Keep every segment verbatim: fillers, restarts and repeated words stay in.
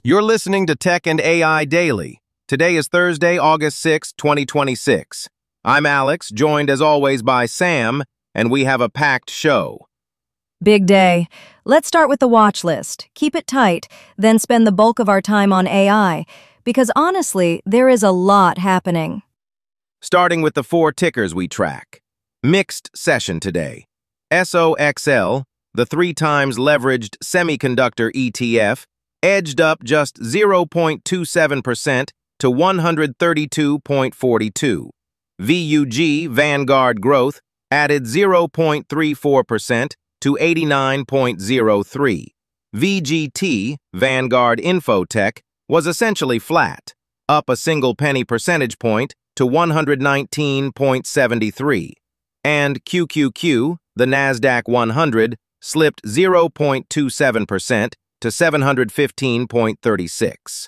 You're listening to Tech and A I Daily. Today is Thursday, August sixth, twenty twenty-six. I'm Alex, joined as always by Sam, and we have a packed show. Big day. Let's start with the watch list. Keep it tight, then spend the bulk of our time on A I, because honestly, there is a lot happening. Starting with the four tickers we track. Mixed session today. S O X L, the three times leveraged semiconductor E T F, edged up just zero point two seven percent to one hundred thirty-two point four two. V U G, Vanguard Growth, added zero point three four percent to eighty-nine point zero three. V G T, Vanguard Infotech, was essentially flat, up a single penny percentage point to one hundred nineteen point seven three. And Q Q Q, the NASDAQ one hundred, slipped zero point two seven percent to seven hundred fifteen point three six.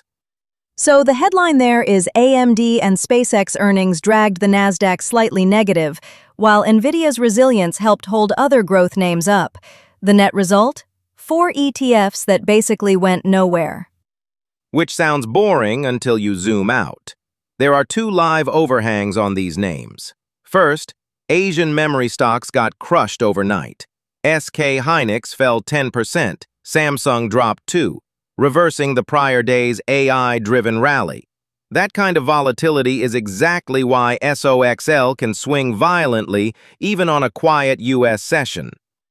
So the headline there is A M D and SpaceX earnings dragged the NASDAQ slightly negative, while NVIDIA's resilience helped hold other growth names up. The net result? Four E T Fs that basically went nowhere. Which sounds boring until you zoom out. There are two live overhangs on these names. First, Asian memory stocks got crushed overnight. S K Hynix fell ten percent, Samsung dropped two, reversing the prior day's A I-driven rally. That kind of volatility is exactly why S O X L can swing violently even on a quiet U S session.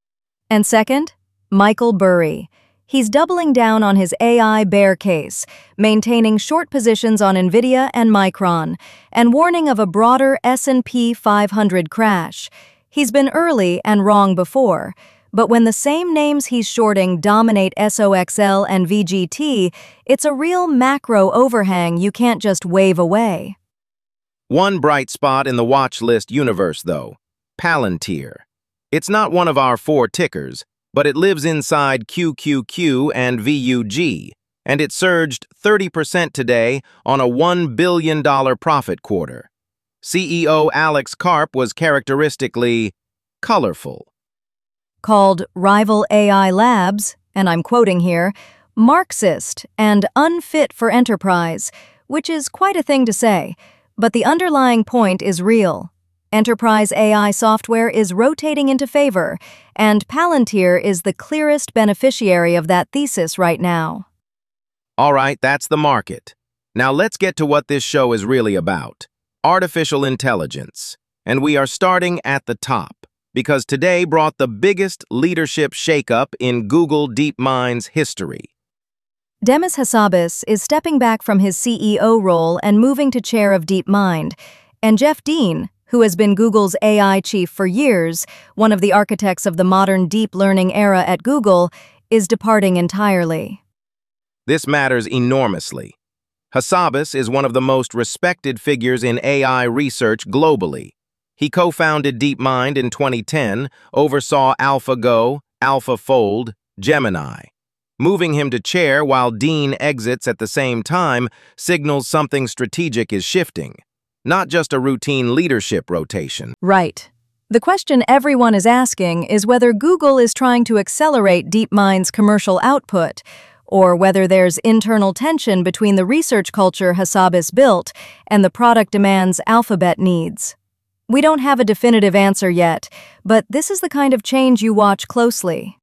And second, Michael Burry. He's doubling down on his A I bear case, maintaining short positions on NVIDIA and Micron, and warning of a broader S and P five hundred crash. He's been early and wrong before, but when the same names he's shorting dominate S O X L and V G T, it's a real macro overhang you can't just wave away. One bright spot in the watch list universe, though, Palantir. It's not one of our four tickers, but it lives inside Q Q Q and V U G, and it surged thirty percent today on a one billion dollar profit quarter. C E O Alex Karp was characteristically colorful. Called Rival A I Labs, and I'm quoting here, Marxist and unfit for enterprise, which is quite a thing to say, but the underlying point is real. Enterprise A I software is rotating into favor, and Palantir is the clearest beneficiary of that thesis right now. All right, that's the market. Now let's get to what this show is really about. Artificial intelligence. And we are starting at the top, because today brought the biggest leadership shakeup in Google DeepMind's history. Demis Hassabis is stepping back from his C E O role and moving to chair of DeepMind, and Jeff Dean, who has been Google's A I chief for years, one of the architects of the modern deep learning era at Google, is departing entirely. This matters enormously. Hassabis is one of the most respected figures in A I research globally. He co-founded DeepMind in twenty ten, oversaw AlphaGo, AlphaFold, Gemini. Moving him to chair while Dean exits at the same time signals something strategic is shifting. Not just a routine leadership rotation. Right. The question everyone is asking is whether Google is trying to accelerate DeepMind's commercial output, or whether there's internal tension between the research culture Hassabis built and the product demands Alphabet needs. We don't have a definitive answer yet, but this is the kind of change you watch closely.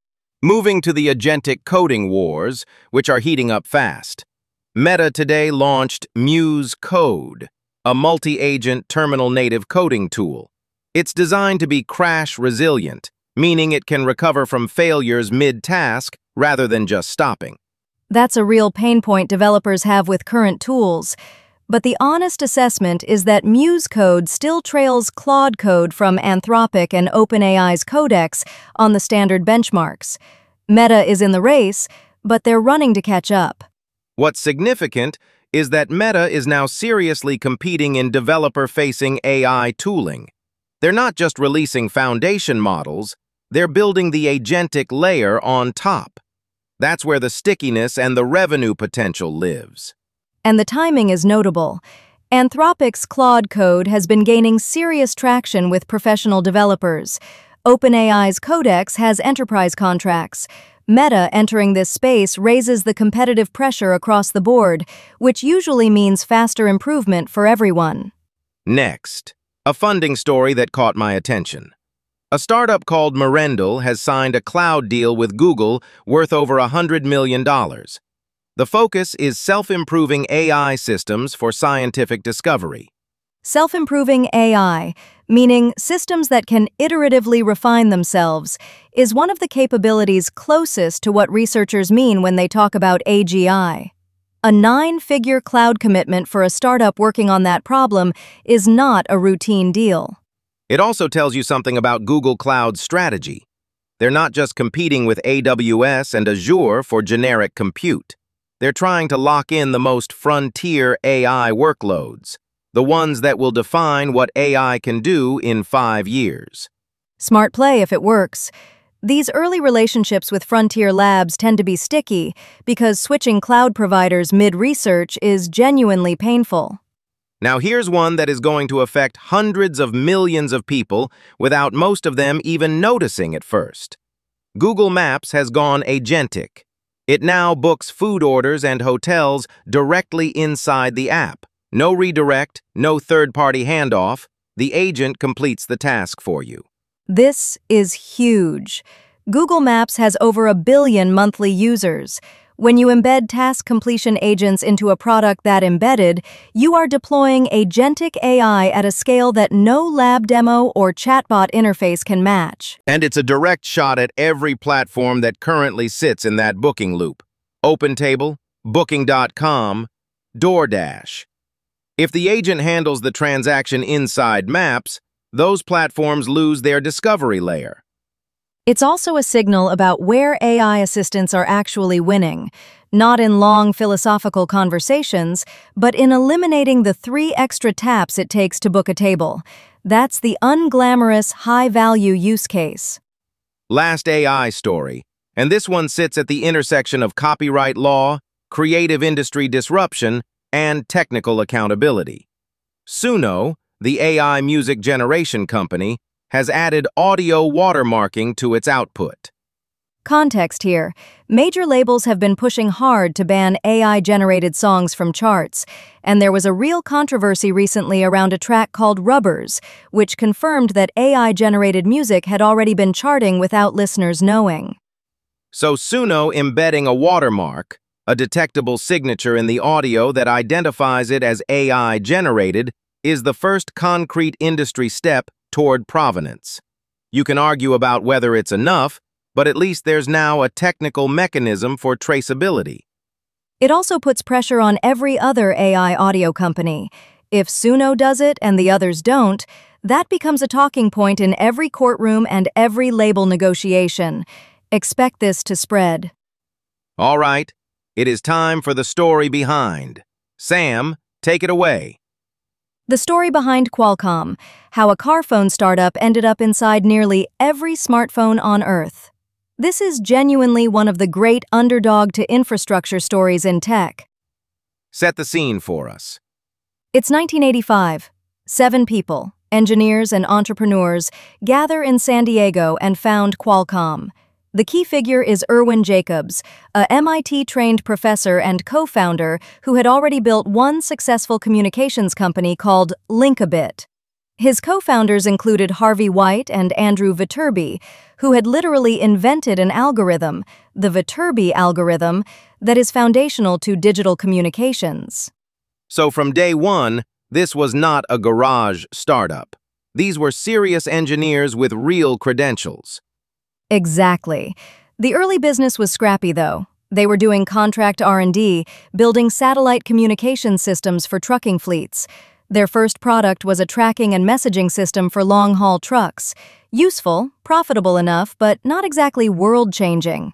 Moving to the agentic coding wars, which are heating up fast. Meta today launched Muse Code, a multi-agent terminal native coding tool. It's designed to be crash resilient, meaning it can recover from failures mid-task rather than just stopping. That's a real pain point developers have with current tools. But the honest assessment is that Muse Code still trails Claude Code from Anthropic and OpenAI's Codex on the standard benchmarks. Meta is in the race, but they're running to catch up. What's significant is that Meta is now seriously competing in developer-facing A I tooling. They're not just releasing foundation models, they're building the agentic layer on top. That's where the stickiness and the revenue potential lives. And the timing is notable. Anthropic's Claude Code has been gaining serious traction with professional developers. OpenAI's Codex has enterprise contracts. Meta entering this space raises the competitive pressure across the board, which usually means faster improvement for everyone. Next, a funding story that caught my attention. A startup called Merendel has signed a cloud deal with Google worth over one hundred million dollars. The focus is self-improving A I systems for scientific discovery. Self-improving A I, meaning systems that can iteratively refine themselves, is one of the capabilities closest to what researchers mean when they talk about A G I. A nine-figure cloud commitment for a startup working on that problem is not a routine deal. It also tells you something about Google Cloud's strategy. They're not just competing with A W S and Azure for generic compute. They're trying to lock in the most frontier A I workloads, the ones that will define what A I can do in five years. Smart play if it works. These early relationships with frontier labs tend to be sticky because switching cloud providers mid-research is genuinely painful. Now here's one that is going to affect hundreds of millions of people without most of them even noticing at first. Google Maps has gone agentic. It now books food orders and hotels directly inside the app. No redirect, no third-party handoff. The agent completes the task for you. This is huge. Google Maps has over a billion monthly users. When you embed task completion agents into a product that embedded, you are deploying agentic A I at a scale that no lab demo or chatbot interface can match. And it's a direct shot at every platform that currently sits in that booking loop. OpenTable, Booking dot com, DoorDash. If the agent handles the transaction inside Maps, those platforms lose their discovery layer. It's also a signal about where A I assistants are actually winning, not in long philosophical conversations, but in eliminating the three extra taps it takes to book a table. That's the unglamorous, high-value use case. Last A I story, and this one sits at the intersection of copyright law, creative industry disruption, and technical accountability. Suno, the A I music generation company, has added audio watermarking to its output. Context here. Major labels have been pushing hard to ban A I-generated songs from charts, and there was a real controversy recently around a track called Rubbers, which confirmed that A I-generated music had already been charting without listeners knowing. So Suno embedding a watermark, a detectable signature in the audio that identifies it as A I-generated, is the first concrete industry step toward provenance. You can argue about whether it's enough, but at least there's now a technical mechanism for traceability. It also puts pressure on every other A I audio company. If Suno does it and the others don't, that becomes a talking point in every courtroom and every label negotiation. Expect this to spread. All right, it is time for the story behind. Sam, take it away. The story behind Qualcomm, how a car phone startup ended up inside nearly every smartphone on Earth. This is genuinely one of the great underdog-to-infrastructure stories in tech. Set the scene for us. It's nineteen eighty-five. Seven people, engineers and entrepreneurs, gather in San Diego and found Qualcomm. The key figure is Irwin Jacobs, a M I T-trained professor and co-founder who had already built one successful communications company called Linkabit. His co-founders included Harvey White and Andrew Viterbi, who had literally invented an algorithm, the Viterbi algorithm, that is foundational to digital communications. So from day one, this was not a garage startup. These were serious engineers with real credentials. Exactly. The early business was scrappy, though. They were doing contract R and D, building satellite communication systems for trucking fleets. Their first product was a tracking and messaging system for long-haul trucks. Useful, profitable enough, but not exactly world-changing.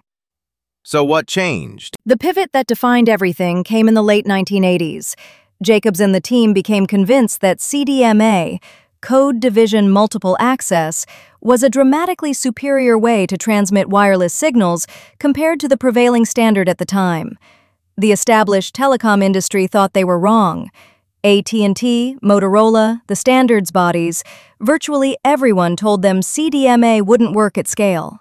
So what changed? The pivot that defined everything came in the late nineteen eighties. Jacobs and the team became convinced that C D M A, Code Division Multiple Access, was a dramatically superior way to transmit wireless signals compared to the prevailing standard at the time. The established telecom industry thought they were wrong. A T and T, Motorola, the standards bodies, virtually everyone told them C D M A wouldn't work at scale.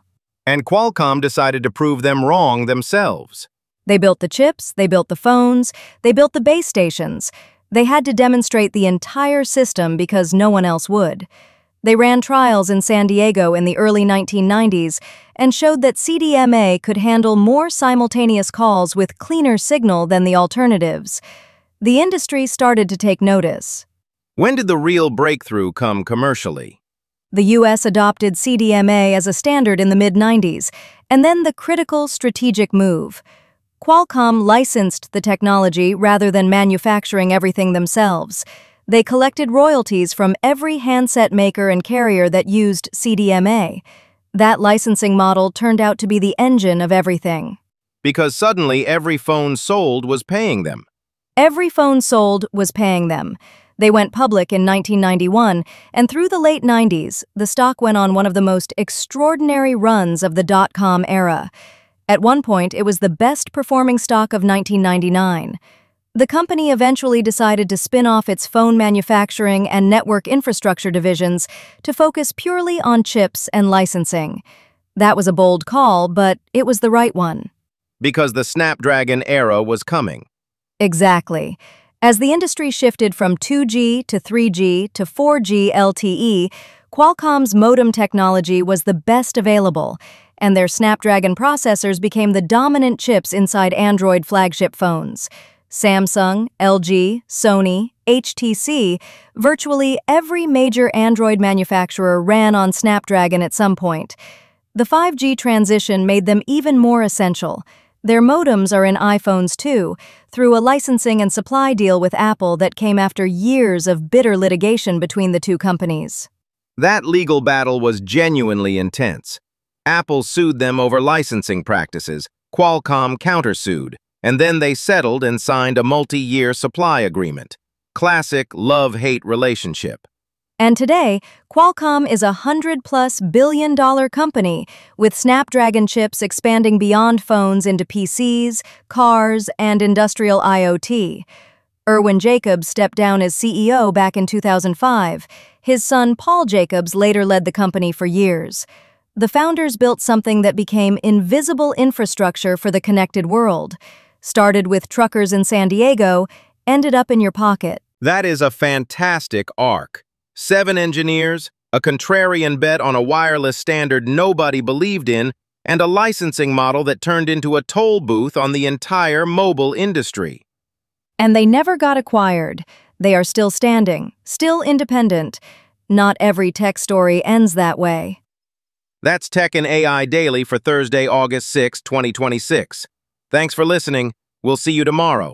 And Qualcomm decided to prove them wrong themselves. They built the chips, they built the phones, they built the base stations. They had to demonstrate the entire system because no one else would. They ran trials in San Diego in the early nineteen nineties and showed that C D M A could handle more simultaneous calls with cleaner signal than the alternatives. The industry started to take notice. When did the real breakthrough come commercially? The U S adopted C D M A as a standard in the mid nineties, and then the critical strategic move. Qualcomm licensed the technology rather than manufacturing everything themselves. They collected royalties from every handset maker and carrier that used C D M A. That licensing model turned out to be the engine of everything. Because suddenly every phone sold was paying them. Every phone sold was paying them. They went public in nineteen ninety-one, and through the late nineties, the stock went on one of the most extraordinary runs of the dot-com era. At one point, it was the best-performing stock of nineteen ninety-nine. The company eventually decided to spin off its phone manufacturing and network infrastructure divisions to focus purely on chips and licensing. That was a bold call, but it was the right one. Because the Snapdragon era was coming. Exactly. As the industry shifted from two G to three G to four G L T E, Qualcomm's modem technology was the best available, and their Snapdragon processors became the dominant chips inside Android flagship phones. Samsung, L G, Sony, H T C, virtually every major Android manufacturer ran on Snapdragon at some point. The five G transition made them even more essential. Their modems are in iPhones too, through a licensing and supply deal with Apple that came after years of bitter litigation between the two companies. That legal battle was genuinely intense. Apple sued them over licensing practices, Qualcomm countersued, and then they settled and signed a multi-year supply agreement. Classic love-hate relationship. And today, Qualcomm is a hundred-plus billion-dollar company, with Snapdragon chips expanding beyond phones into P Cs, cars, and industrial I O T. Irwin Jacobs stepped down as C E O back in two thousand five. His son, Paul Jacobs, later led the company for years. The founders built something that became invisible infrastructure for the connected world. Started with truckers in San Diego, ended up in your pocket. That is a fantastic arc. Seven engineers, a contrarian bet on a wireless standard nobody believed in, and a licensing model that turned into a toll booth on the entire mobile industry. And they never got acquired. They are still standing, still independent. Not every tech story ends that way. That's Tech and A I Daily for Thursday, August sixth, twenty twenty-six. Thanks for listening. We'll see you tomorrow.